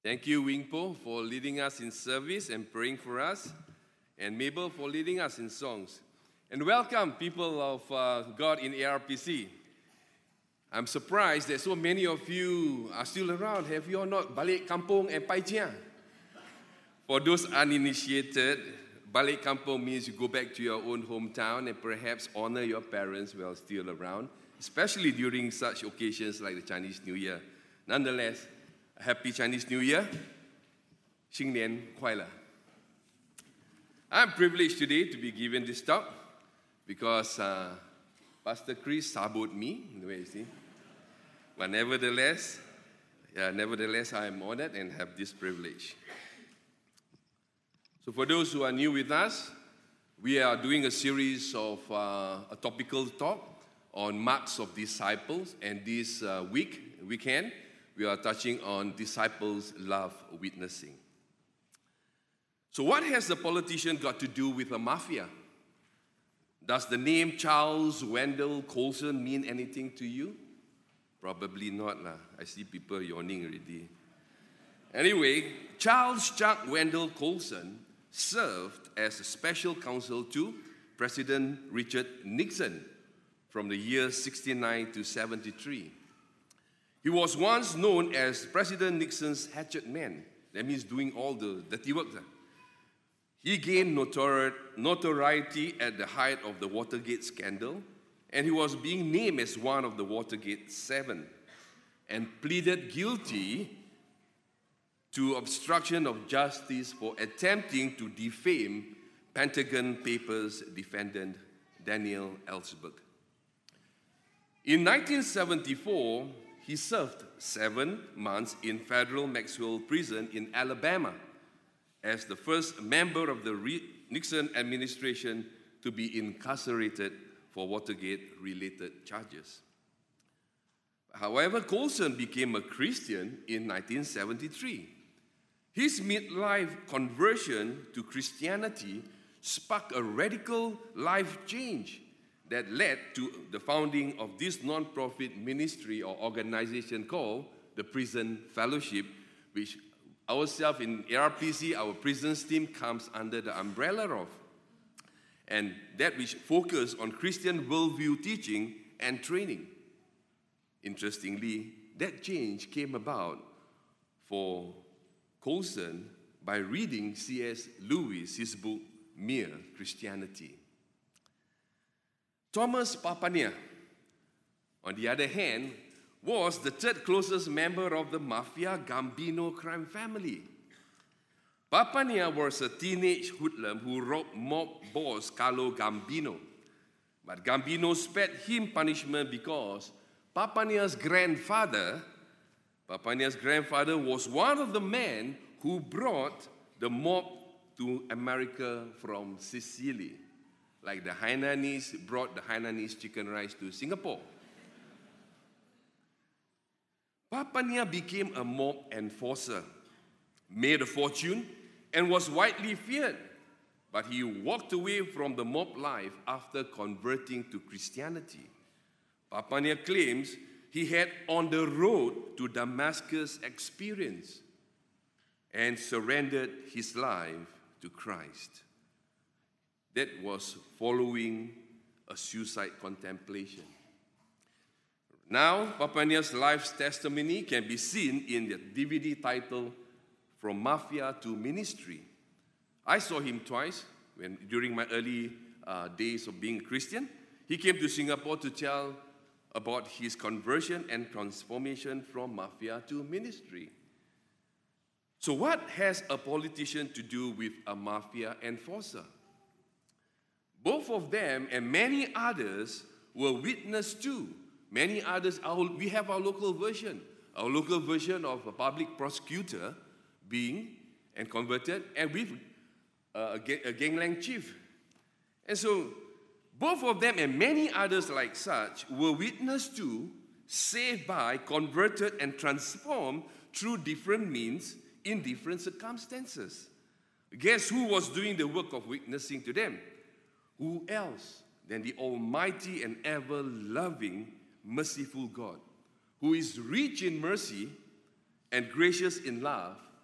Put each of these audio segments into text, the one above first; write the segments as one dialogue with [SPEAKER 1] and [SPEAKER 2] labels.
[SPEAKER 1] Thank you, Wingpo, for leading us in service and praying for us, and Mabel for leading us in songs. And welcome, people of God in ARPC. I'm surprised that so many of you are still around. Have you all not balik kampung and paijia? For those uninitiated, balik kampung means you go back to your own hometown and perhaps honor your parents while still around, especially during such occasions like the Chinese New Year. Nonetheless, Happy Chinese New Year. 新年快乐. I'm privileged today to be given this talk because Pastor Chris sabot me. Where is he? But nevertheless, I am honored and have this privilege. So for those who are new with us, we are doing a series of a topical talk on marks of disciples, and this weekend, we are touching on disciples' love witnessing. So what has the politician got to do with the mafia? Does the name Charles Wendell Colson mean anything to you? Probably not lah. I see people yawning already. Anyway, Charles Chuck Wendell Colson served as a special counsel to President Richard Nixon from the years 69 to 73. He was once known as President Nixon's hatchet man. That means doing all the dirty work. He gained notoriety at the height of the Watergate scandal, and he was being named as one of the Watergate 7 and pleaded guilty to obstruction of justice for attempting to defame Pentagon Papers defendant Daniel Ellsberg. In 1974, he served 7 months in federal Maxwell Prison in Alabama as the first member of the Nixon administration to be incarcerated for Watergate-related charges. However, Colson became a Christian in 1973. His midlife conversion to Christianity sparked a radical life change that led to the founding of this non-profit ministry or organization called the Prison Fellowship, which ourselves in ARPC, our prisons team, comes under the umbrella of. And that which focus on Christian worldview teaching and training. Interestingly, that change came about for Colson by reading C.S. Lewis, his book, Mere Christianity. Thomas Papania, on the other hand, was the third closest member of the Mafia Gambino crime family. Papania was a teenage hoodlum who robbed mob boss Carlo Gambino. But Gambino spared him punishment because Papania's grandfather was one of the men who brought the mob to America from Sicily. Like the Hainanese brought the Hainanese chicken rice to Singapore. Papania became a mob enforcer, made a fortune, and was widely feared. But he walked away from the mob life after converting to Christianity. Papania claims he had on the road to Damascus experience and surrendered his life to Christ. That was following a suicide contemplation. Now, Papania's life's testimony can be seen in the DVD titled From Mafia to Ministry. I saw him twice during my early days of being a Christian. He came to Singapore to tell about his conversion and transformation from mafia to ministry. So what has a politician to do with a mafia enforcer? Both of them and many others were witness to. Many others, we have our local version of a public prosecutor being and converted, and with a gangland chief. And so, both of them and many others like such were witness to, saved by, converted, and transformed through different means in different circumstances. Guess who was doing the work of witnessing to them? Who else than the almighty and ever-loving, merciful God, who is rich in mercy and gracious in love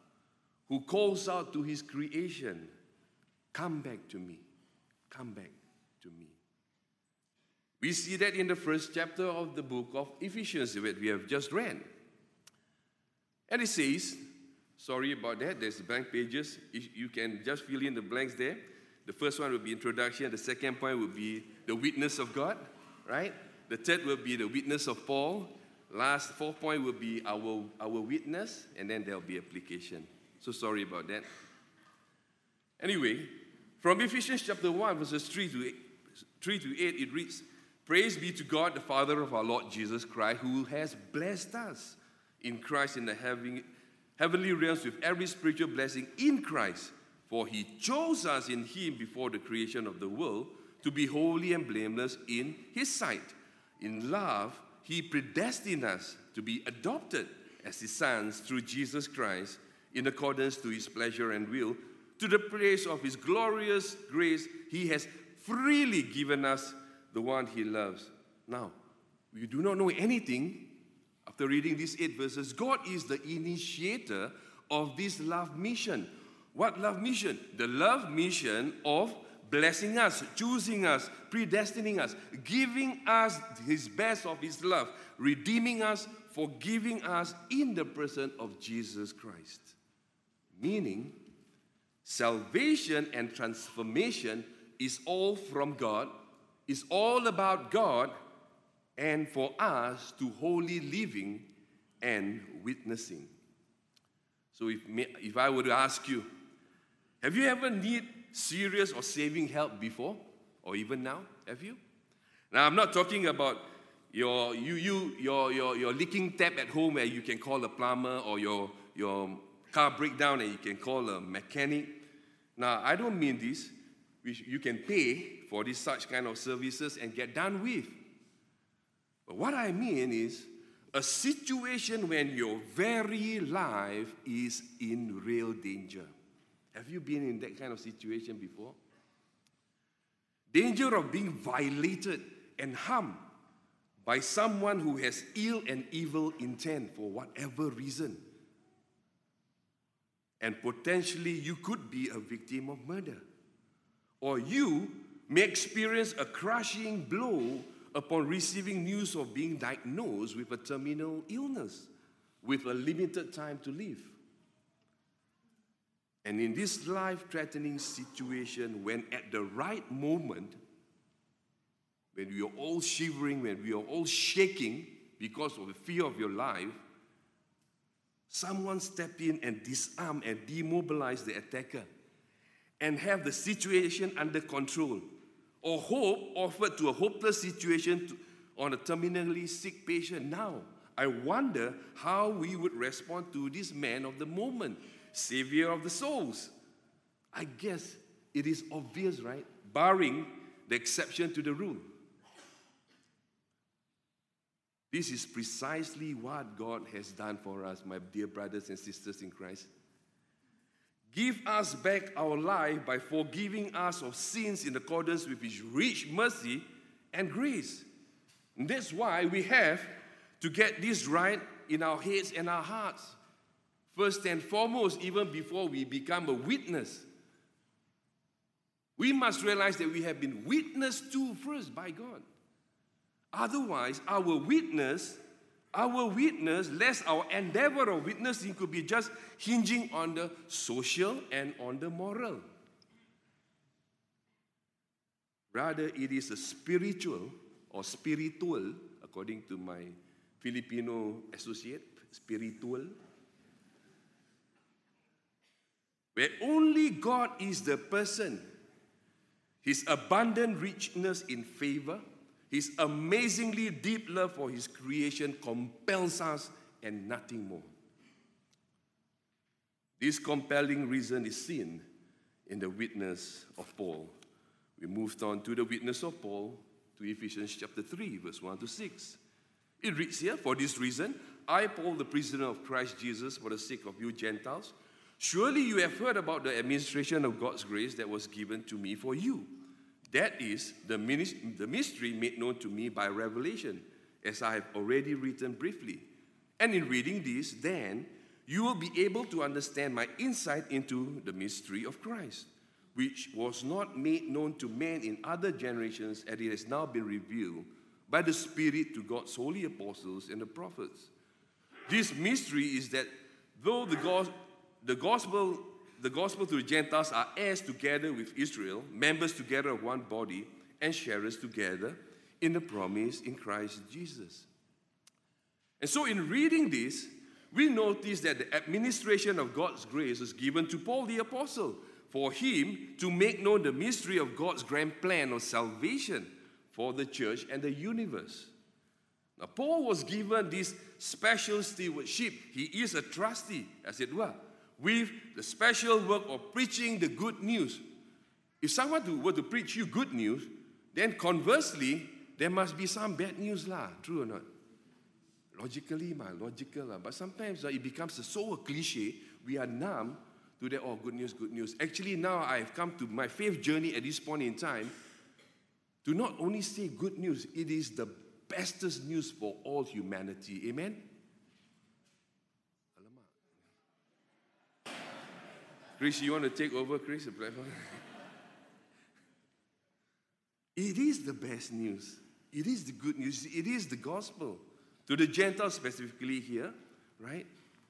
[SPEAKER 1] who calls out to his creation, come back to me, come back to me. We see that in the first chapter of the book of Ephesians that we have just read. And it says, sorry about that, there's blank pages. You can just fill in the blanks there. The first one will be introduction. The second point will be the witness of God, right? The third will be the witness of Paul. Fourth point will be our witness, and then there'll be application. So sorry about that. Anyway, from Ephesians chapter 1, verses 3 to 8, it reads, Praise be to God, the Father of our Lord Jesus Christ, who has blessed us in Christ in the heavenly realms with every spiritual blessing in Christ. For he chose us in him before the creation of the world to be holy and blameless in his sight. In love, he predestined us to be adopted as his sons through Jesus Christ in accordance to his pleasure and will, to the praise of his glorious grace he has freely given us, the one he loves. Now, we do not know anything after reading these 8 verses. God is the initiator of this love mission. What love mission? The love mission of blessing us, choosing us, predestining us, giving us his best of his love, redeeming us, forgiving us in the person of Jesus Christ. Meaning, salvation and transformation is all from God, is all about God, and for us to holy living and witnessing. So if I were to ask you, have you ever need serious or saving help before, or even now? Have you? Now I'm not talking about your leaking tap at home where you can call a plumber, or your car breakdown and you can call a mechanic. Now I don't mean this. You can pay for such kind of services and get done with. But what I mean is a situation when your very life is in real danger. Have you been in that kind of situation before? Danger of being violated and harmed by someone who has ill and evil intent for whatever reason. And potentially you could be a victim of murder. Or you may experience a crushing blow upon receiving news of being diagnosed with a terminal illness with a limited time to live. And in this life-threatening situation, when at the right moment, when we are all shivering, when we are all shaking because of the fear of your life, someone step in and disarm and demobilize the attacker and have the situation under control, or hope offered to a hopeless situation on a terminally sick patient. Now, I wonder how we would respond to this man of the moment, Savior of the souls. I guess it is obvious, right? Barring the exception to the rule. This is precisely what God has done for us, my dear brothers and sisters in Christ. Give us back our life by forgiving us of sins in accordance with his rich mercy and grace. And that's why we have to get this right in our heads and our hearts. First and foremost, even before we become a witness, we must realize that we have been witnessed to first by God. Otherwise, our witness, lest our endeavor of witnessing could be just hinging on the social and on the moral. Rather, it is a spiritual, according to my Filipino associate, spiritual, where only God is the person. His abundant richness in favor, his amazingly deep love for his creation compels us and nothing more. This compelling reason is seen in the witness of Paul. We moved on to the witness of Paul to Ephesians chapter 3, verse 1 to 6. It reads here, "For this reason, I, Paul, the prisoner of Christ Jesus, for the sake of you Gentiles, surely you have heard about the administration of God's grace that was given to me for you. That is the mystery made known to me by revelation, as I have already written briefly. And in reading this, then, you will be able to understand my insight into the mystery of Christ, which was not made known to men in other generations, as it has now been revealed by the Spirit to God's holy apostles and the prophets. This mystery is that though the gospel to the Gentiles are heirs together with Israel, members together of one body, and sharers together in the promise in Christ Jesus. And so in reading this, we notice that the administration of God's grace was given to Paul the apostle for him to make known the mystery of God's grand plan of salvation for the church and the universe. Now, Paul was given this special stewardship. He is a trustee, as it were, with the special work of preaching the good news. If someone were to preach you good news, then conversely, there must be some bad news, true or not? Logically, logical. But sometimes it becomes so a cliche, we are numb to that, good news, good news. Actually, now I've come to my faith journey at this point in time to not only say good news, it is the bestest news for all humanity. Amen? Chris, you want to take over, Chris? It is the best news. It is the good news. It is the gospel. To the Gentiles specifically here, right?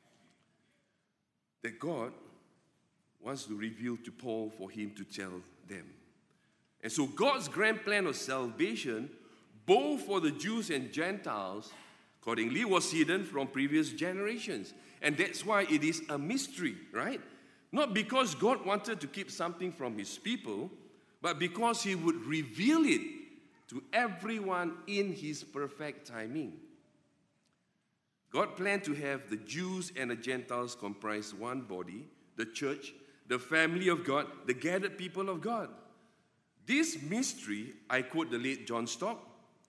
[SPEAKER 1] That God wants to reveal to Paul for him to tell them. And so God's grand plan of salvation, both for the Jews and Gentiles, accordingly, was hidden from previous generations. And that's why it is a mystery, right? Not because God wanted to keep something from his people, but because he would reveal it to everyone in his perfect timing. God planned to have the Jews and the Gentiles comprise one body, the church, the family of God, the gathered people of God. This mystery, I quote the late John Stott.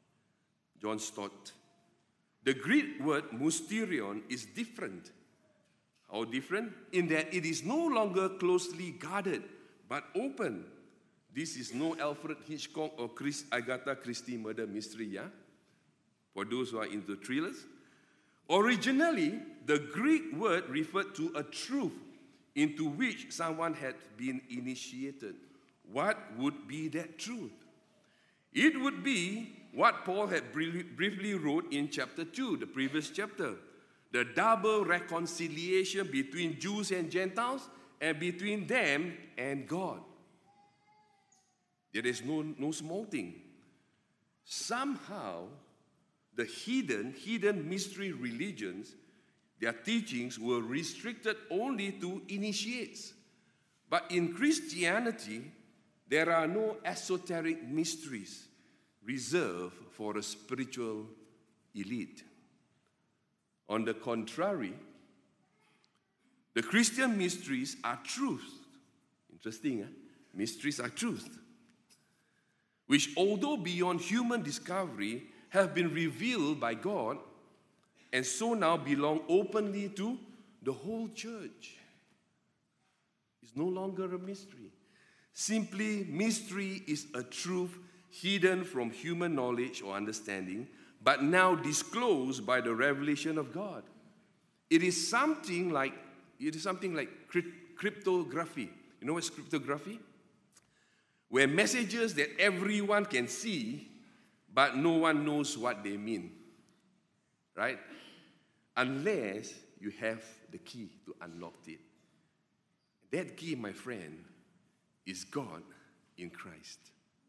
[SPEAKER 1] The Greek word mysterion is different. How different? In that it is no longer closely guarded, but open. This is no Alfred Hitchcock or Agatha Christie murder mystery, for those who are into thrillers. Originally, the Greek word referred to a truth into which someone had been initiated. What would be that truth? It would be what Paul had briefly wrote in chapter 2, the previous chapter. The double reconciliation between Jews and Gentiles and between them and God. There is no small thing. Somehow, the hidden mystery religions, their teachings were restricted only to initiates. But in Christianity, there are no esoteric mysteries reserved for a spiritual elite. On the contrary, the Christian mysteries are truth. Interesting, Mysteries are truth, which although beyond human discovery, have been revealed by God and so now belong openly to the whole church. It's no longer a mystery. Simply, mystery is a truth hidden from human knowledge or understanding, but now disclosed by the revelation of God. It is something like cryptography. You know what's cryptography? Where messages that everyone can see, but no one knows what they mean. Right? Unless you have the key to unlock it. That key, my friend, is God in Christ.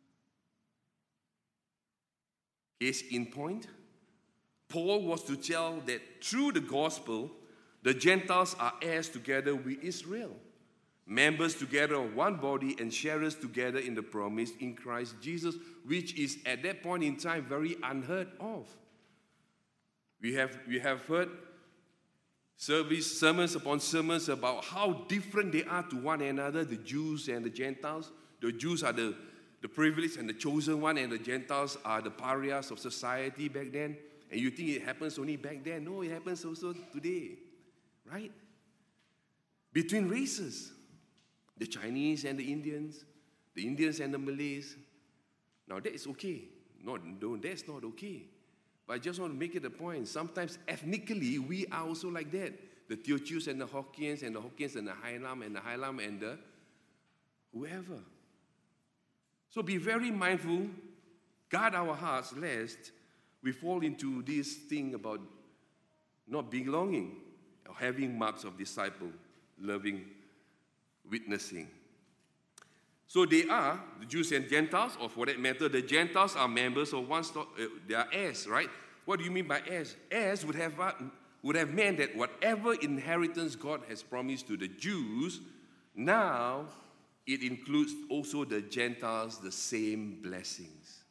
[SPEAKER 1] Case in point, Paul was to tell that through the gospel, the Gentiles are heirs together with Israel, members together of one body and sharers together in the promise in Christ Jesus, which is at that point in time very unheard of. We have heard sermons upon sermons about how different they are to one another, the Jews and the Gentiles. The Jews are the privileged and the chosen one, and the Gentiles are the pariahs of society back then. And you think it happens only back then? No, it happens also today, right? Between races, the Chinese and the Indians and the Malays. Now that is okay. No, that's not okay. But I just want to make it a point. Sometimes ethnically, we are also like that. the Teochews and the Hokkiens and the Hai Lam and the Hai Lam and the whoever. So be very mindful, guard our hearts lest we fall into this thing about not belonging or having marks of disciple, loving, witnessing. So they are, the Jews and Gentiles, or for that matter, the Gentiles are members of one stock, they are heirs, right? What do you mean by heirs? Heirs would have meant that whatever inheritance God has promised to the Jews, now it includes also the Gentiles, the same blessings.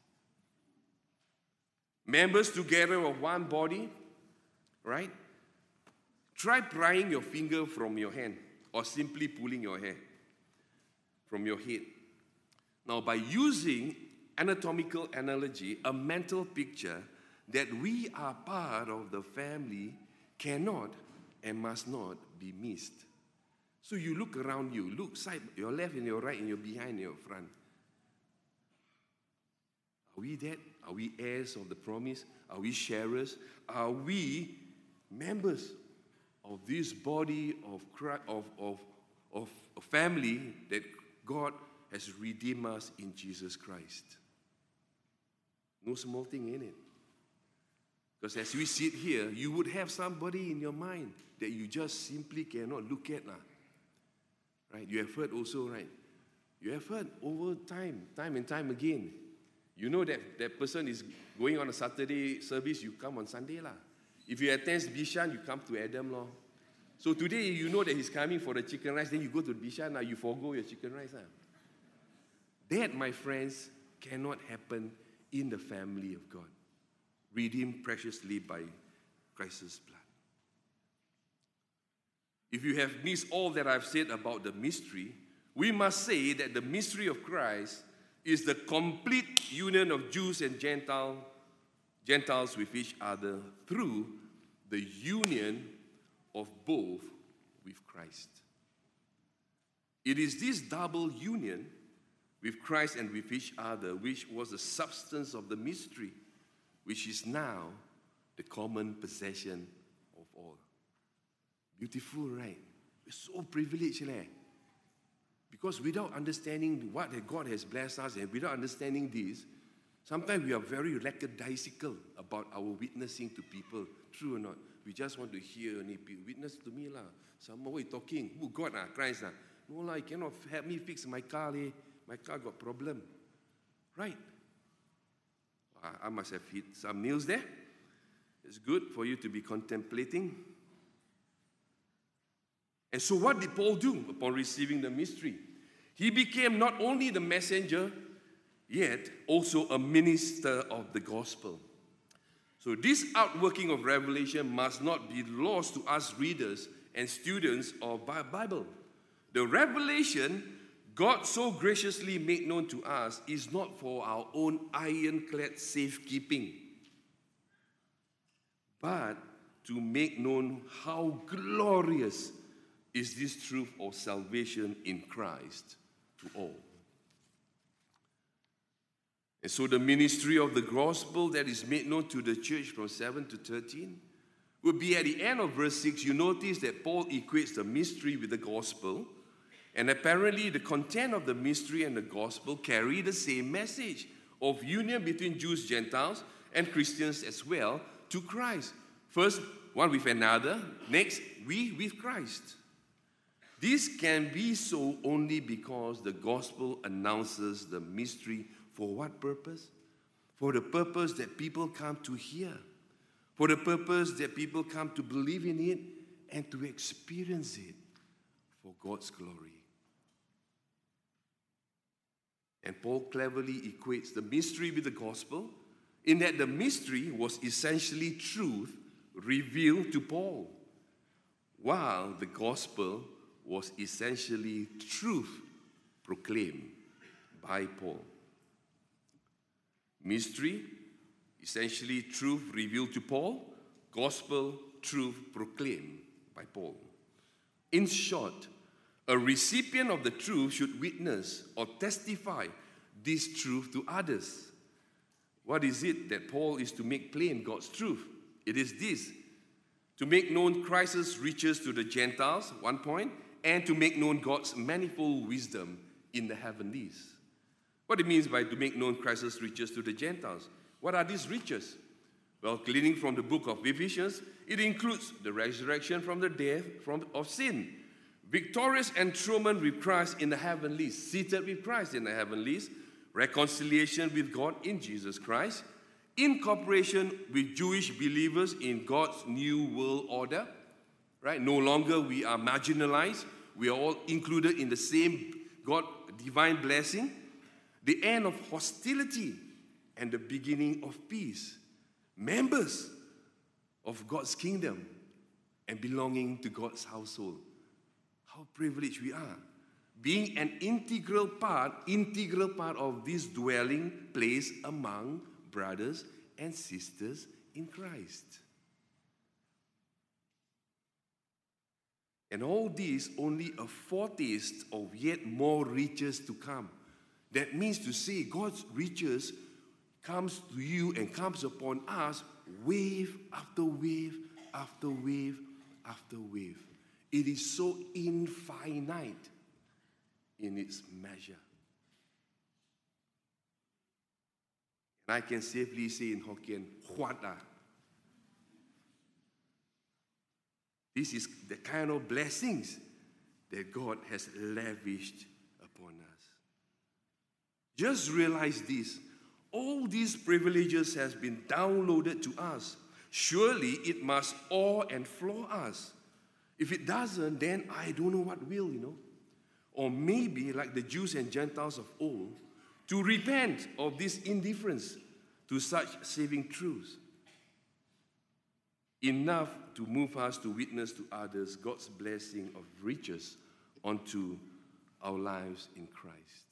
[SPEAKER 1] Members together of one body, right? Try prying your finger from your hand or simply pulling your hair from your head. Now, by using anatomical analogy, a mental picture that we are part of the family cannot and must not be missed. So you look around you, look side, your left and your right and your behind and your front. Are we that? Are we heirs of the promise? Are we sharers? Are we members of this body of a family that God has redeemed us in Jesus Christ? No small thing in it. Because as we sit here, you would have somebody in your mind that you just simply cannot look at. Right? You have heard also, right? You have heard over time and time again. You know that person is going on a Saturday service, you come on Sunday. If you attend Bishan, you come to Adam. So today, you know that he's coming for the chicken rice, then you go to Bishan, you forgo your chicken rice. That, my friends, cannot happen in the family of God, redeemed preciously by Christ's blood. If you have missed all that I've said about the mystery, we must say that the mystery of Christ is the complete union of Jews and Gentiles with each other through the union of both with Christ. It is this double union with Christ and with each other which was the substance of the mystery, which is now the common possession of all. Beautiful, right? We're so privileged, because without understanding what God has blessed us and without understanding this, sometimes we are very lackadaisical about our witnessing to people. True or not? We just want to hear and witness to me. Someone way talking. Who God? Christ? No, he cannot help me fix my car. My car got problem. Right? I must have hit some nails there. It's good for you to be contemplating. And so what did Paul do upon receiving the mystery? He became not only the messenger, yet also a minister of the gospel. So this outworking of revelation must not be lost to us readers and students of the Bible. The revelation God so graciously made known to us is not for our own ironclad safekeeping, but to make known how glorious is this truth of salvation in Christ to all. And so the ministry of the gospel that is made known to the church from 7 to 13 will be at the end of verse 6. You notice that Paul equates the mystery with the gospel, and apparently the content of the mystery and the gospel carry the same message of union between Jews, Gentiles, and Christians as well to Christ. First, one with another. Next, we with Christ. This can be so only because the gospel announces the mystery. For what purpose? For the purpose that people come to hear. For the purpose that people come to believe in it and to experience it for God's glory. And Paul cleverly equates the mystery with the gospel in that the mystery was essentially truth revealed to Paul, while the gospel was essentially truth proclaimed by Paul. Mystery, essentially truth revealed to Paul. Gospel, truth proclaimed by Paul. In short, a recipient of the truth should witness or testify this truth to others. What is it that Paul is to make plain God's truth? It is this, To make known Christ's riches to the Gentiles, one point, and to make known God's manifold wisdom in the heavenlies. What it means by to make known Christ's riches to the Gentiles? What are these riches? Well, gleaning from the book of Ephesians, it includes the resurrection from the death of sin, victorious enthronement with Christ in the heavenlies, seated with Christ in the heavenlies, reconciliation with God in Jesus Christ, incorporation with Jewish believers in God's new world order, right? No longer we are marginalized. We are all included in the same God divine blessing, the end of hostility and the beginning of peace. Members of God's kingdom and belonging to God's household. How privileged we are. Being an integral part of this dwelling place among brothers and sisters in Christ. And all this only a foretaste of yet more riches to come. That means to say God's riches comes to you and comes upon us wave after wave after wave after wave. It is so infinite in its measure. And I can safely say in Hokkien, Huat ah. This is the kind of blessings that God has lavished upon us. Just realize this. All these privileges has been downloaded to us. Surely it must awe and floor us. If it doesn't, then I don't know what will, Or maybe, like the Jews and Gentiles of old, to repent of this indifference to such saving truths. Enough to move us to witness to others God's blessing of riches onto our lives in Christ.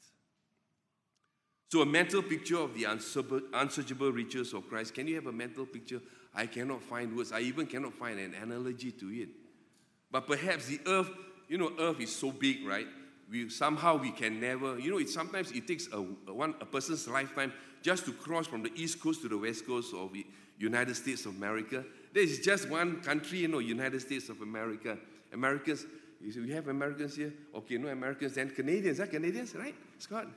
[SPEAKER 1] So a mental picture of the unsearchable riches of Christ. Can you have a mental picture? I cannot find words. I even cannot find an analogy to it. But perhaps the earth, earth is so big, right? We can never, sometimes it takes a person's lifetime just to cross from the East Coast to the West Coast of the United States of America. There is just one country, United States of America. Americans, we have Americans here? Okay, no Americans, then Canadians. Canadians, right, Scott?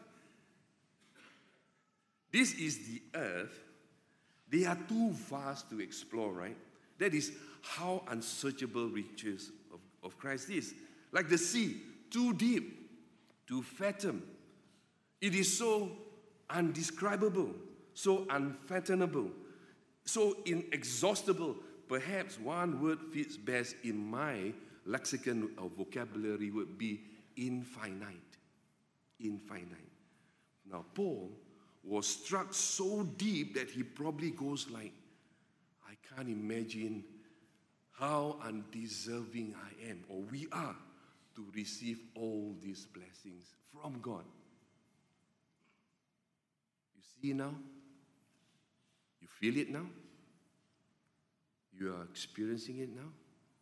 [SPEAKER 1] This is the earth. They are too vast to explore, right? That is how unsearchable riches of Christ is. Like the sea, too deep to fathom. It is so undescribable, so unfathomable, so inexhaustible. Perhaps one word fits best in my lexicon of vocabulary would be infinite. Infinite. Now, Paul was struck so deep that he probably goes like, I can't imagine how undeserving I am, or we are, to receive all these blessings from God. You see now? You feel it now? You are experiencing it now?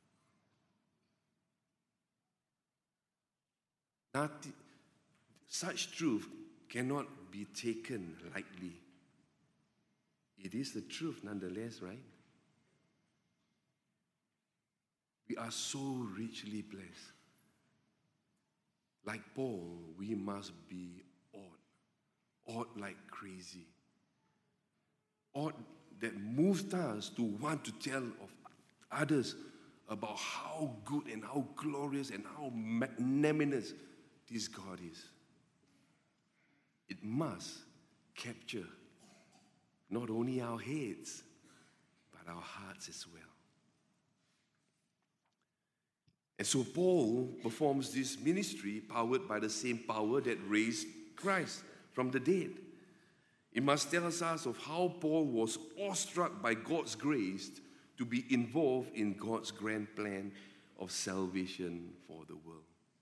[SPEAKER 1] Such truth cannot be taken lightly. It is the truth nonetheless, right? We are so richly blessed. Like Paul, we must be awed like crazy. Awed that moves us to want to tell of others about how good and how glorious and how magnanimous this God is. It must capture not only our heads, but our hearts as well. And so Paul performs this ministry powered by the same power that raised Christ from the dead. It must tell us of how Paul was awestruck by God's grace to be involved in God's grand plan of salvation for the world.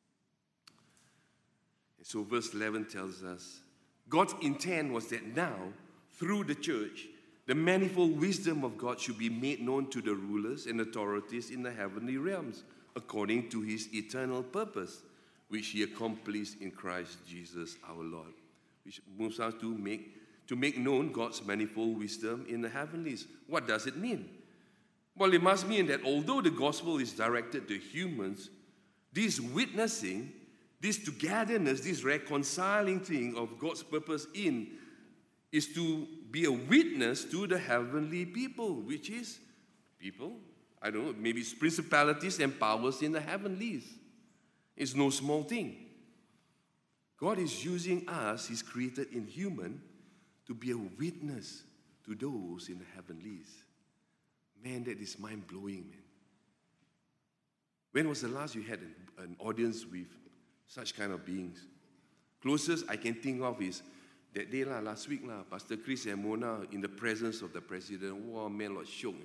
[SPEAKER 1] And so verse 11 tells us, God's intent was that now, through the church, the manifold wisdom of God should be made known to the rulers and authorities in the heavenly realms, according to his eternal purpose, which he accomplished in Christ Jesus our Lord. Which moves us to make known God's manifold wisdom in the heavenlies. What does it mean? Well, it must mean that although the gospel is directed to humans, this witnessing, this togetherness, this reconciling thing of God's purpose is to be a witness to the heavenly people, which is people, I don't know, maybe it's principalities and powers in the heavenlies. It's no small thing. God is using us, He's created in human, to be a witness to those in the heavenlies. Man, that is mind-blowing, man. When was the last you had an audience with such kind of beings? Closest I can think of is that day last week, Pastor Chris and Mona in the presence of the president. Wow, man, lot shook.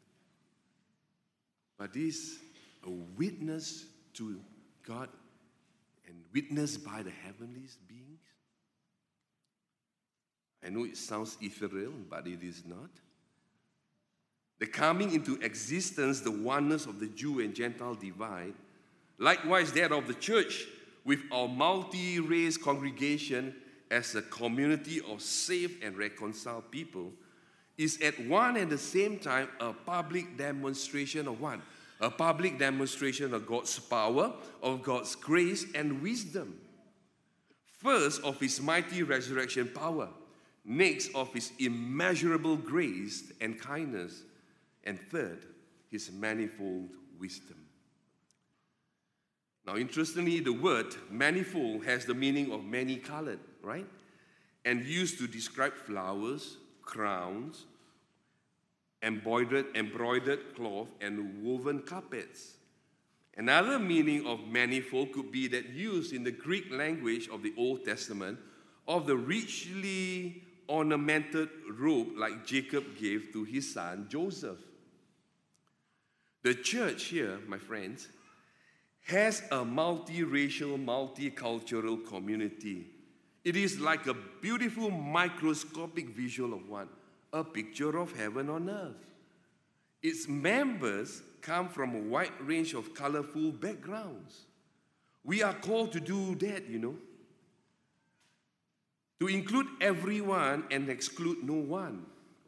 [SPEAKER 1] But this, a witness to God and witnessed by the heavenly beings. I know it sounds ethereal, but it is not. The coming into existence, the oneness of the Jew and Gentile divide, likewise that of the church with our multi-race congregation as a community of saved and reconciled people, is at one and the same time a public demonstration of what? A public demonstration of God's power, of God's grace and wisdom. First, of His mighty resurrection power. Next, of His immeasurable grace and kindness. And third, His manifold wisdom. Now, interestingly, the word manifold has the meaning of many-colored, right? And used to describe flowers, crowns, embroidered cloth, and woven carpets. Another meaning of manifold could be that used in the Greek language of the Old Testament of the richly ornamented robe like Jacob gave to his son Joseph. The church here, my friends, has a multiracial, multicultural community. It is like a beautiful microscopic visual of what? A picture of heaven on earth. Its members come from a wide range of colorful backgrounds. We are called to do that, to include everyone and exclude no one.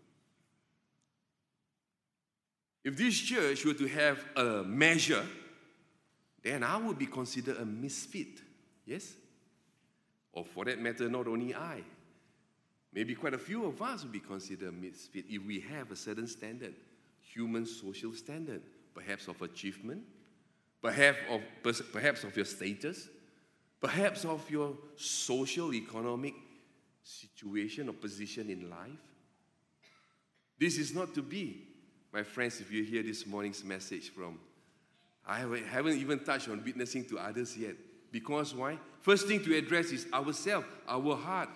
[SPEAKER 1] If this church were to have a measure, then I would be considered a misfit, yes? Or for that matter, not only I. Maybe quite a few of us would be considered misfit if we have a certain standard, human social standard, perhaps of achievement, perhaps of your status, perhaps of your social, economic situation or position in life. This is not to be. My friends, if you hear this morning's message from, I haven't even touched on witnessing to others yet. Because why? First thing to address is ourselves, our heart.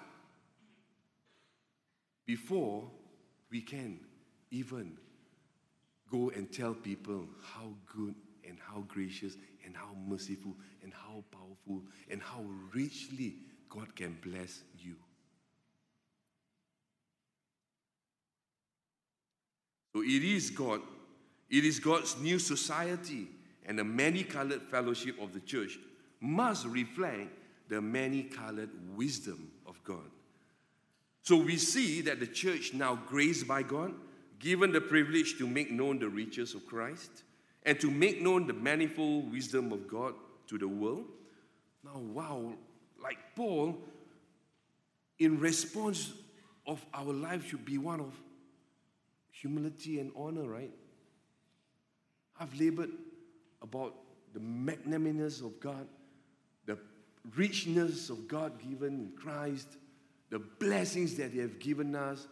[SPEAKER 1] Before we can even go and tell people how good and how gracious and how merciful and how powerful and how richly God can bless you. So it is God's new society, and the many-colored fellowship of the church must reflect the many-colored wisdom of God. So we see that the church, now graced by God, given the privilege to make known the riches of Christ and to make known the manifold wisdom of God to the world. Now, wow, like Paul, in response of our life should be one of humility and honor, right? I've labored about the magnanimous of God, the richness of God given in Christ, the blessings that He has given us.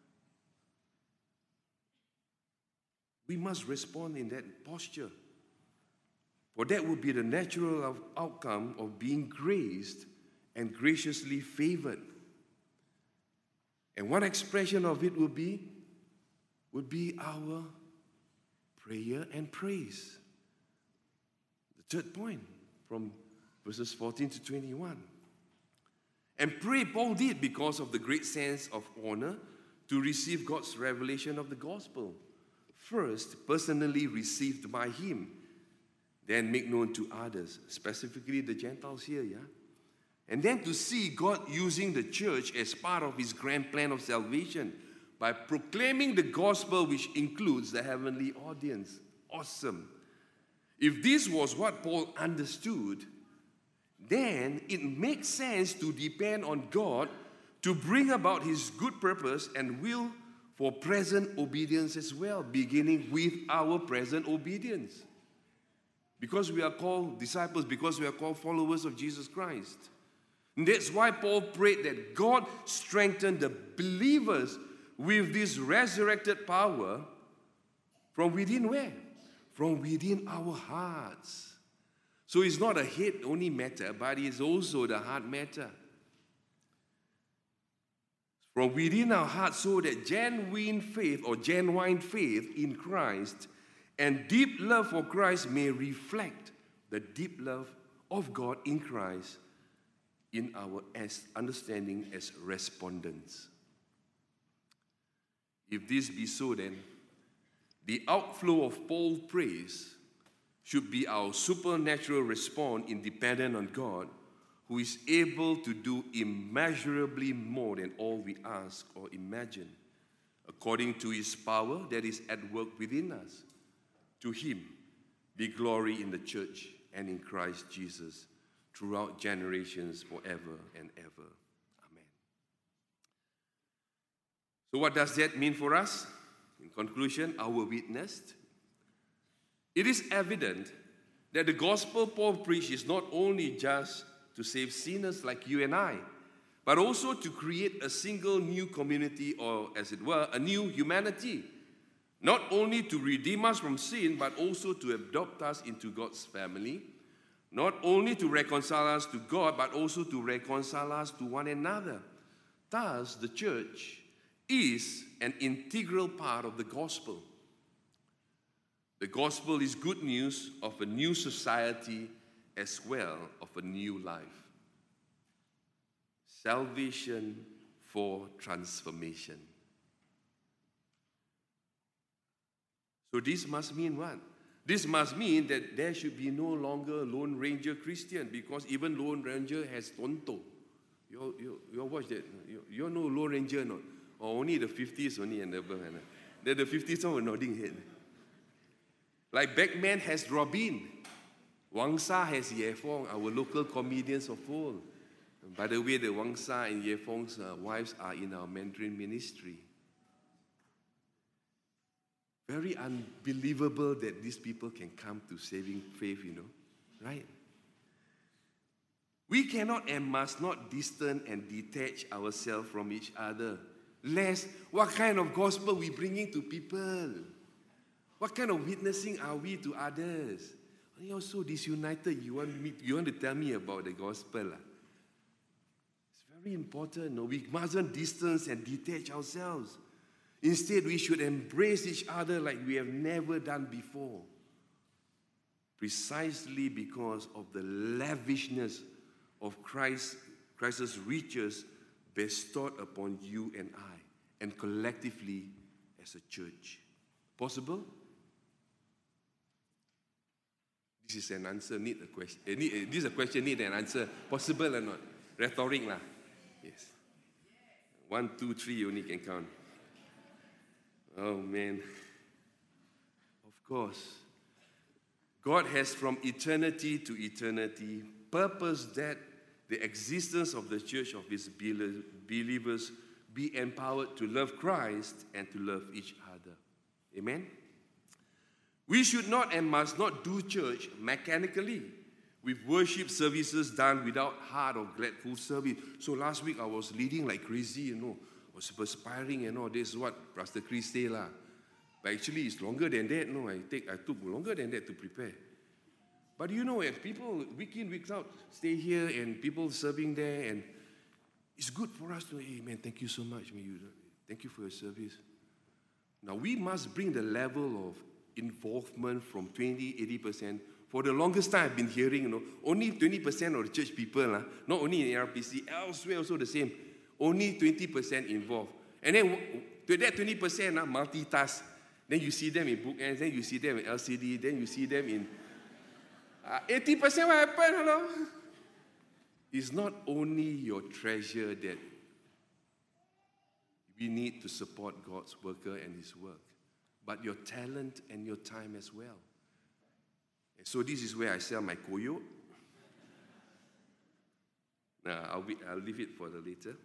[SPEAKER 1] We must respond in that posture. For that would be the natural outcome of being graced and graciously favored. And one expression of it would be our prayer and praise. The third point from verses 14 to 21. And pray, Paul did, because of the great sense of honor to receive God's revelation of the gospel. First, personally received by him, then make known to others, specifically the Gentiles here, yeah? And then to see God using the church as part of His grand plan of salvation, by proclaiming the gospel, which includes the heavenly audience. Awesome. If this was what Paul understood, then it makes sense to depend on God to bring about his good purpose and will for present obedience as well, beginning with our present obedience. Because we are called disciples, because we are called followers of Jesus Christ. And that's why Paul prayed that God strengthen the believers with this resurrected power from within where? From within our hearts. So it's not a head-only matter, but it's also the heart matter. From within our hearts, so that genuine faith in Christ and deep love for Christ may reflect the deep love of God in Christ in our understanding as respondents. If this be so, then the outflow of Paul's praise should be our supernatural response independent on God, who is able to do immeasurably more than all we ask or imagine, according to his power that is at work within us. To him be glory in the church and in Christ Jesus throughout generations, forever and ever. Amen. So what does that mean for us? In conclusion, our witness. It is evident that the gospel Paul preached is not only just to save sinners like you and I, but also to create a single new community, or as it were, a new humanity. Not only to redeem us from sin, but also to adopt us into God's family. Not only to reconcile us to God, but also to reconcile us to one another. Thus, the church is an integral part of the gospel. The gospel is good news of a new society as well of a new life. Salvation for transformation. So this must mean what? This must mean that there should be no longer Lone Ranger Christian, because even Lone Ranger has Tonto. You watch that? You know Lone Ranger or not? Or only the 50s only and above. The 50s one were nodding head. Like Batman has Robin. Wang Sa has Ye Fong, our local comedians of old. And by the way, the Wang Sa and Ye Fong's wives are in our Mandarin ministry. Very unbelievable that these people can come to saving faith, right? We cannot and must not distance and detach ourselves from each other. Lest, what kind of gospel we bringing to people? What kind of witnessing are we to others? You're so disunited, you want to tell me about the gospel. It's very important. No? We mustn't distance and detach ourselves. Instead, we should embrace each other like we have never done before. Precisely because of the lavishness of Christ's riches bestowed upon you and I, and collectively as a church. Possible? This is an answer, need a question. This is a question, need an answer. Possible or not? Rhetoric lah. Yes. 1, 2, 3, you only can count. Oh man. Of course. God has from eternity to eternity purposed that the existence of the church of his believers be empowered to love Christ and to love each other. Amen? We should not and must not do church mechanically, with worship services done without heart or grateful service. So last week I was leading like crazy, I was perspiring and all. This is what Pastor Chris said lah. But actually it's longer than that. No, I took longer than that to prepare. But as people week in, week out stay here and people serving there, and it's good for us to, hey man, thank you so much. Thank you for your service. Now we must bring the level of involvement from 80%. For the longest time I've been hearing, only 20% of the church people, not only in ARPC, elsewhere also the same, only 20% involved. And then to that 20%, multitask. Then you see them in bookends, then you see them in LCD, then you see them in 80%. What happened? Hello? It's not only your treasure that you We need to support God's worker and his work, but your talent and your time as well. And so this is where I sell my koyo. Now, I'll leave it for the later.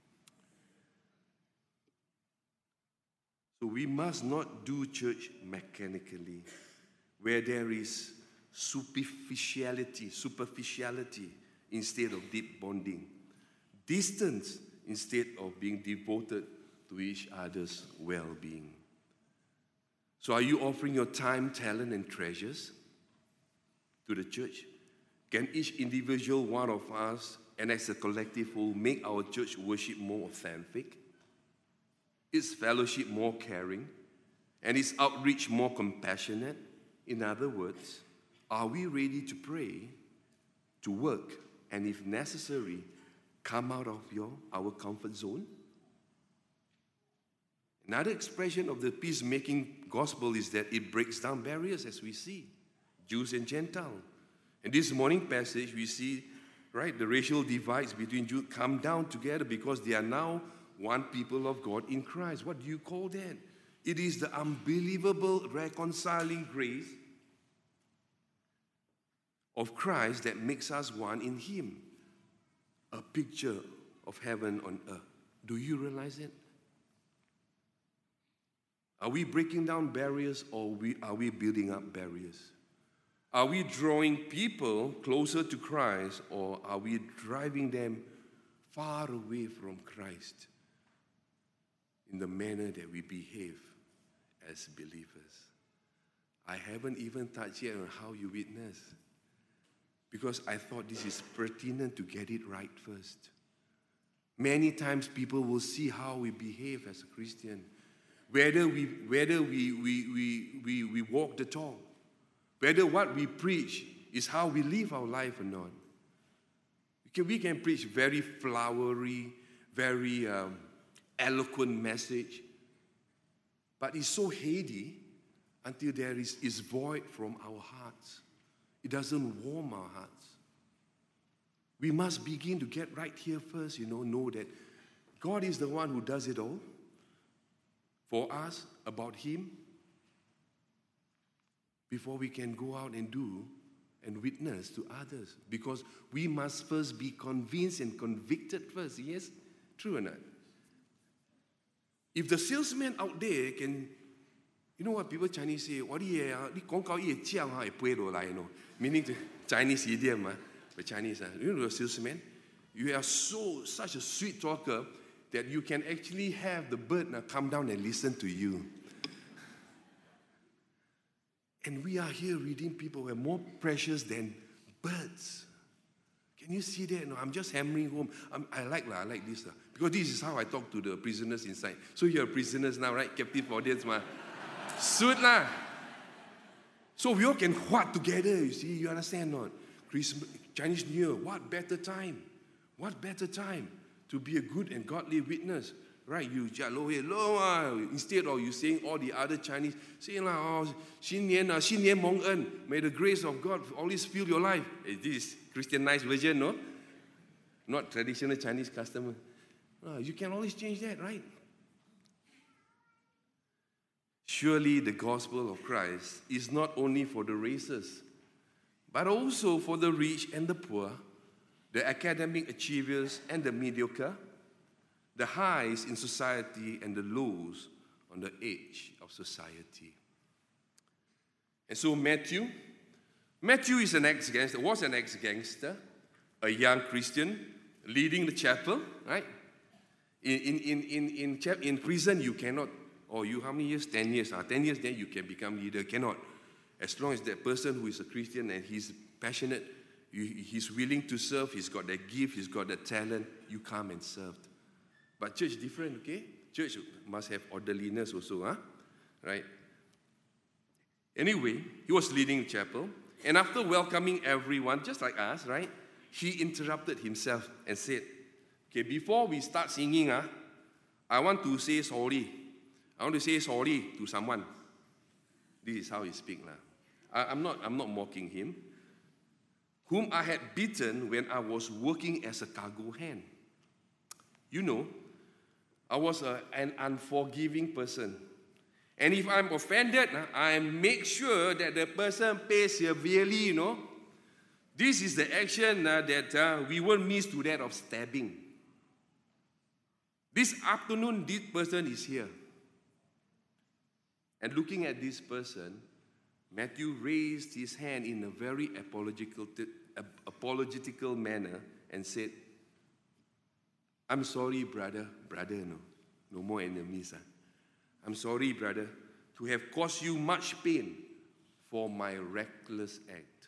[SPEAKER 1] So we must not do church mechanically, where there is superficiality instead of deep bonding, distance instead of being devoted to each other's well-being. So are you offering your time, talent, and treasures to the church? Can each individual one of us and as a collective whole make our church worship more authentic, its fellowship more caring, and its outreach more compassionate? In other words, are we ready to pray, to work, and if necessary, come out of our comfort zone? Another expression of the peacemaking gospel is that it breaks down barriers, as we see, Jews and Gentiles. In this morning passage, we see, right, the racial divides between Jews come down together because they are now one people of God in Christ. What do you call that? It is the unbelievable reconciling grace of Christ that makes us one in Him. A picture of heaven on earth. Do you realize it? Are we breaking down barriers, or are we building up barriers? Are we drawing people closer to Christ, or are we driving them far away from Christ in the manner that we behave as believers? I haven't even touched yet on how you witness, because I thought this is pertinent to get it right first. Many times people will see how we behave as a Christian, whether we walk the talk, whether what we preach is how we live our life or not. We can preach very flowery, very eloquent message, but it's so heady until there is void from our hearts. It doesn't warm our hearts. We must begin to get right here first, know that God is the one who does it all for us, about Him, before we can go out and do and witness to others. Because we must first be convinced and convicted first. Yes? True or not? If the salesman out there can, you know what people Chinese say, meaning the Chinese idiom, the Chinese, you know the salesman, you are such a sweet talker that you can actually have the bird come down and listen to you. And we are here reading people who are more precious than birds. Can you see that? No, I'm just hammering home. I like this. Because this is how I talk to the prisoners inside. So you're prisoners now, right? Captive audience, ma. Suit lah. So we all can what together, you see? You understand or not? Christmas, Chinese New Year, what better time? What better time to be a good and godly witness? Right, you instead of you saying all the other Chinese, saying Xin Nian Mong En, may the grace of God always fill your life. This is Christianized version, no? Not traditional Chinese custom. You can always change that, right? Surely the gospel of Christ is not only for the races, but also for the rich and the poor, the academic achievers and the mediocre, the highs in society and the lows on the edge of society. And so Matthew is was an ex-gangster, a young Christian leading the chapel, right? In prison you cannot, how many years? 10 years. 10 years then you can become leader. Cannot. As long as that person who is a Christian and he's passionate, he's willing to serve, he's got that gift, he's got that talent, you come and serve. But church different, okay? Church must have orderliness also, right? Anyway, he was leading the chapel, and after welcoming everyone, just like us, right? He interrupted himself and said, okay, before we start singing, I want to say sorry. I want to say sorry to someone. This is how he speaks. I'm not mocking him. Whom I had beaten when I was working as a cargo hand. You know, I was an unforgiving person. And if I'm offended, I make sure that the person pays severely, This is the action that we won't miss to that of stabbing. This afternoon, this person is here. And looking at this person, Matthew raised his hand in a very apologetical manner and said, I'm sorry, brother, no more enemies. I'm sorry, brother, to have caused you much pain for my reckless act.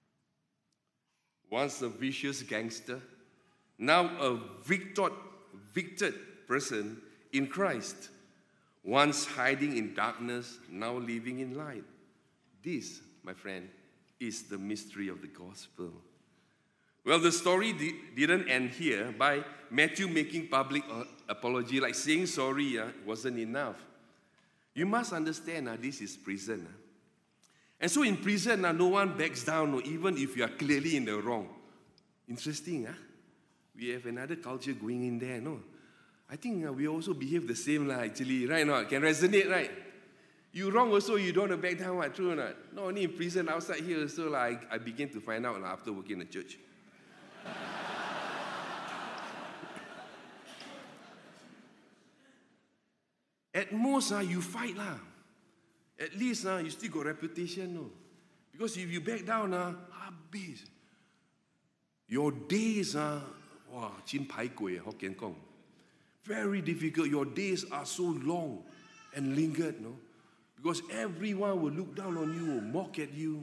[SPEAKER 1] Once a vicious gangster, now a victored person in Christ. Once hiding in darkness, now living in light. This, my friend, is the mystery of the gospel. Well, the story didn't end here by Matthew making public apology, like saying sorry wasn't enough. You must understand this is prison. And so in prison, no one backs down, even if you are clearly in the wrong. Interesting, We have another culture going in there, I think we also behave the same, actually, right? No, can resonate, right? You wrong also, you don't want to back down, true or not? Not only in prison, outside here also, I begin to find out after working in the church. At most, you fight. At least, you still got reputation. No? Because if you back down, habis. Your days are, chin pai kueh, Hokkien Kong. Very difficult. Your days are so long and lingered, no? Because everyone will look down on you or mock at you.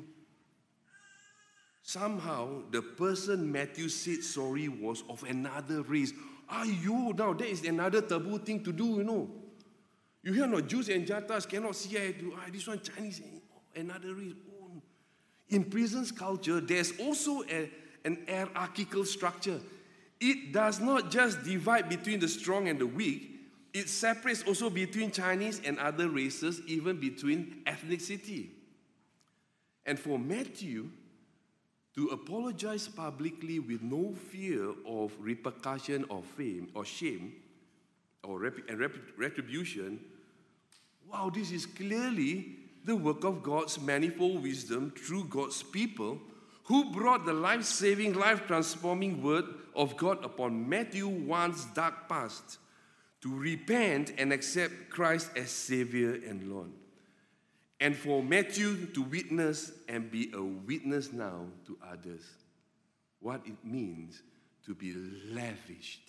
[SPEAKER 1] Somehow, the person Matthew said sorry was of another race. Now that is another taboo thing to do, You hear no Jews and Gentiles cannot see this one Chinese, another race. In prison's culture, there's also an hierarchical structure. It does not just divide between the strong and the weak. It separates also between Chinese and other races, even between ethnicity. And for Matthew to apologize publicly with no fear of repercussion or fame or shame or retribution, this is clearly the work of God's manifold wisdom through God's people who brought the life-saving, life-transforming word of God upon Matthew once dark past to repent and accept Christ as Savior and Lord. And for Matthew to witness and be a witness now to others what it means to be lavished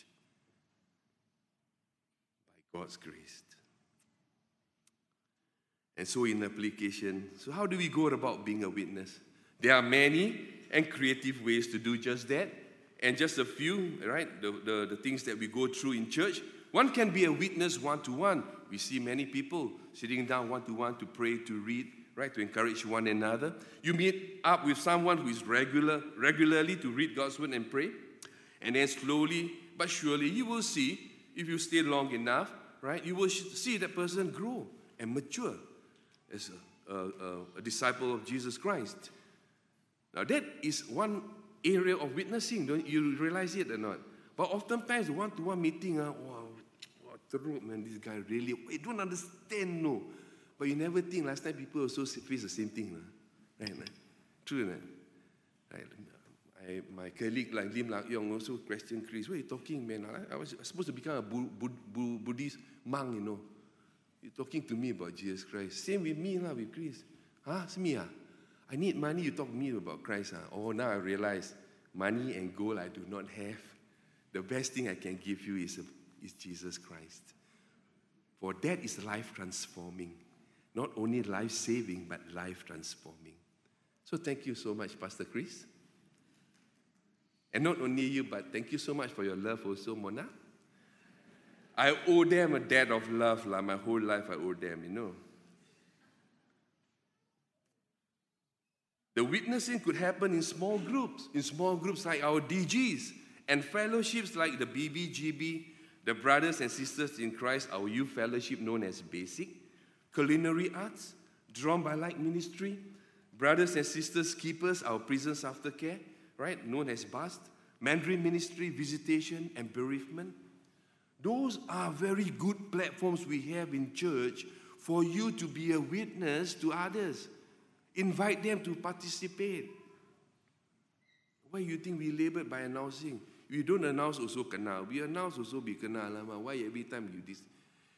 [SPEAKER 1] by God's grace. And so in application, how do we go about being a witness? There are many and creative ways to do just that. And just a few, right, the things that we go through in church. One can be a witness one-to-one. We see many people sitting down one-to-one to pray, to read, right, to encourage one another. You meet up with someone who is regularly to read God's word and pray. And then slowly but surely you will see, if you stay long enough, right, you will see that person grow and mature as a disciple of Jesus Christ. Now that is one area of witnessing. Don't you realize it or not? But oftentimes one-to-one meeting, man, this guy really, I don't understand, no. But you never think last time people also face the same thing, right? True, right? My colleague like Lim Lak Yong also questioned Chris, what are you talking, man? I was supposed to become a Buddhist monk, You're talking to me about Jesus Christ. Same with me, with Chris. It's me, I need money, you talk to me about Christ. Oh, now I realize money and gold I do not have. The best thing I can give you is Jesus Christ. For that is life-transforming. Not only life-saving, but life-transforming. So thank you so much, Pastor Chris. And not only you, but thank you so much for your love also, Mona. I owe them a debt of love. My whole life I owe them, The witnessing could happen in small groups like our DGs, and fellowships like the BBGB, the Brothers and Sisters in Christ, our youth fellowship known as BASIC, Culinary Arts, Drawn by Light Ministry, Brothers and Sisters Keepers, our Prisons Aftercare, right, known as BAST, Mandarin Ministry, Visitation and Bereavement. Those are very good platforms we have in church for you to be a witness to others. Invite them to participate. Why you think we labored by announcing? We don't announce also kena. We announce also be kena. Why every time you this?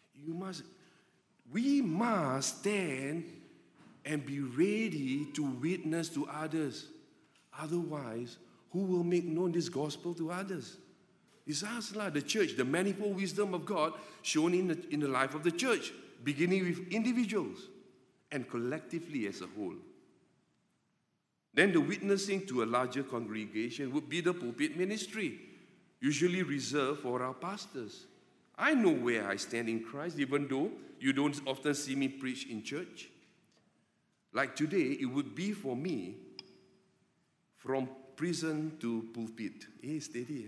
[SPEAKER 1] We must stand and be ready to witness to others. Otherwise, who will make known this gospel to others? It's us, the church, the manifold wisdom of God shown in the life of the church, beginning with individuals and collectively as a whole. Then the witnessing to a larger congregation would be the pulpit ministry, usually reserved for our pastors. I know where I stand in Christ, even though you don't often see me preach in church. Like today, it would be for me from prison to pulpit. Hey, steady,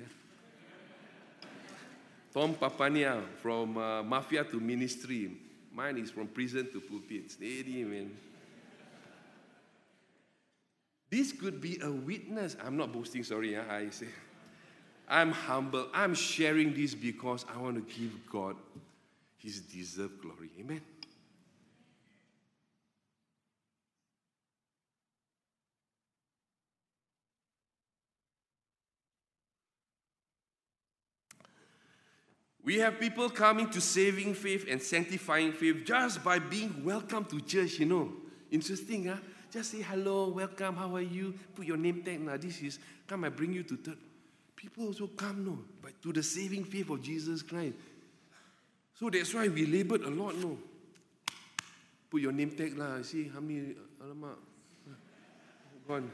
[SPEAKER 1] Tom Papania, from mafia to ministry. Mine is from prison to pulpit. Steady, man. This could be a witness. I'm not boasting, sorry. I say, I'm humble. I'm sharing this because I want to give God His deserved glory. Amen. We have people coming to saving faith and sanctifying faith just by being welcome to church, Interesting, huh? Just say hello, welcome, how are you? Put your name tag. Now, this is, come, I bring you to church. People also come, but to the saving faith of Jesus Christ. So that's why we labored a lot, Put your name tag, See how many, alamak. Gone.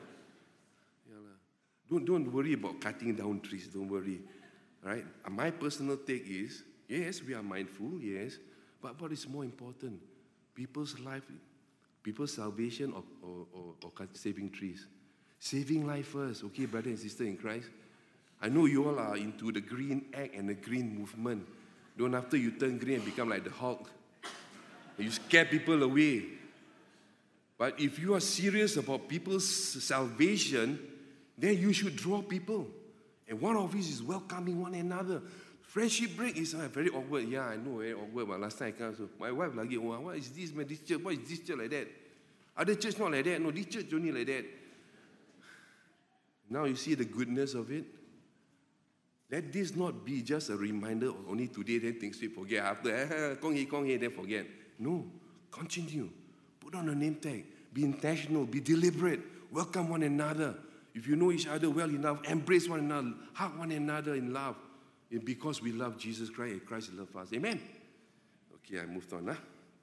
[SPEAKER 1] Don't worry about cutting down trees, don't worry. Right? My personal take is, yes, we are mindful, yes, but what is more important? People's life, people's salvation or saving trees? Saving life first, okay, brother and sister in Christ? I know you all are into the green act and the green movement. Don't after you turn green and become like the Hulk. You scare people away. But if you are serious about people's salvation, then you should draw people. And one of these is welcoming one another. Friendship break is very awkward. Yeah, I know, very awkward. But last time I came, so my wife like, what is this, man? This church, why is this church like that? Other church not like that. No, this church only like that. Now you see the goodness of it. Let this not be just a reminder of only today, then things we forget. After, kong he, then forget. No, continue. Put on a name tag. Be intentional. Be deliberate. Welcome one another. If you know each other well enough, embrace one another, hug one another in love. And because we love Jesus Christ and Christ loves us. Amen? Okay, I moved on.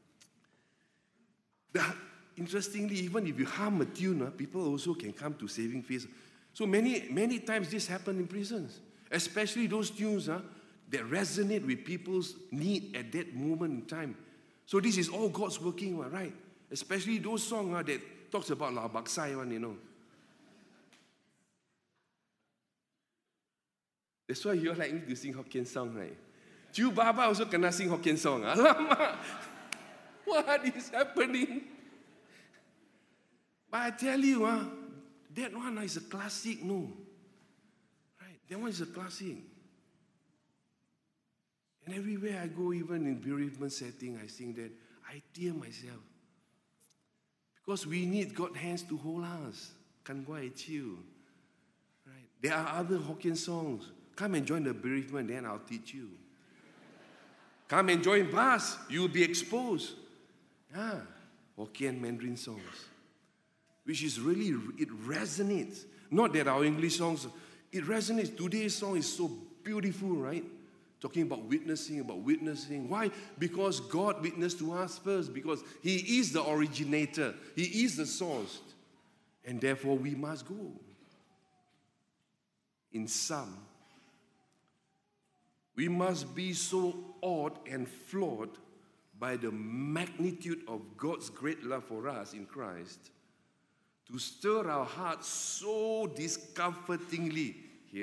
[SPEAKER 1] Interestingly, even if you hum a tune, people also can come to saving faith. So many times this happens in prisons, especially those tunes that resonate with people's need at that moment in time. So this is all God's working, right? Especially those songs that talks about La Baksai one, That's why you all like me to sing Hokkien song, right? Chu Baba also kena sing Hokkien song. Alamak! What is happening? But I tell you, that one is a classic, no. Right? That one is a classic. And everywhere I go, even in bereavement setting, I sing that. I tear myself. Because we need God's hands to hold us. Kan Gua Chiu. Right? There are other Hokkien songs. Come and join the bereavement, then I'll teach you. Come and join us, you'll be exposed. Hokkien Mandarin songs. Which is really, it resonates. Not that our English songs, it resonates. Today's song is so beautiful, right? Talking about witnessing. Why? Because God witnessed to us first. Because He is the originator. He is the source. And therefore we must go. In sum, we must be so awed and floored by the magnitude of God's great love for us in Christ to stir our hearts so discomfortingly.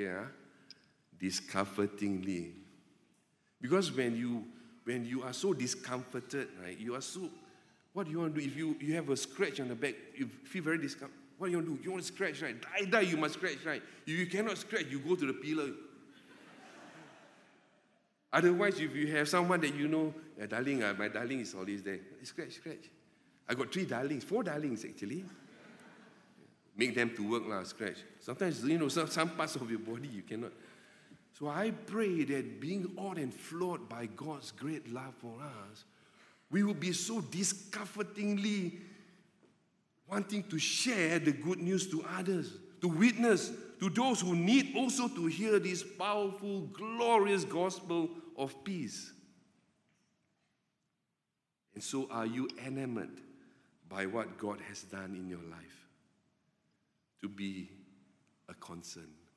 [SPEAKER 1] Discomfortingly. Because when you are so discomforted, right, you are so, what do you want to do? If you have a scratch on the back, you feel very discomforted. What do you want to do? You want to scratch, right? Die, you must scratch, right? If you cannot scratch, you go to the pillar. Otherwise, if you have someone that you know, darling, my darling is always there. Scratch, scratch. I got 3 darlings, 4 darlings actually. Make them to work, scratch. Sometimes, some parts of your body you cannot. So I pray that being awed and floored by God's great love for us, we will be so discomfortingly wanting to share the good news to others, to witness to those who need also to hear this powerful, glorious gospel of peace. And so are you enamored by what God has done in your life to be a concern?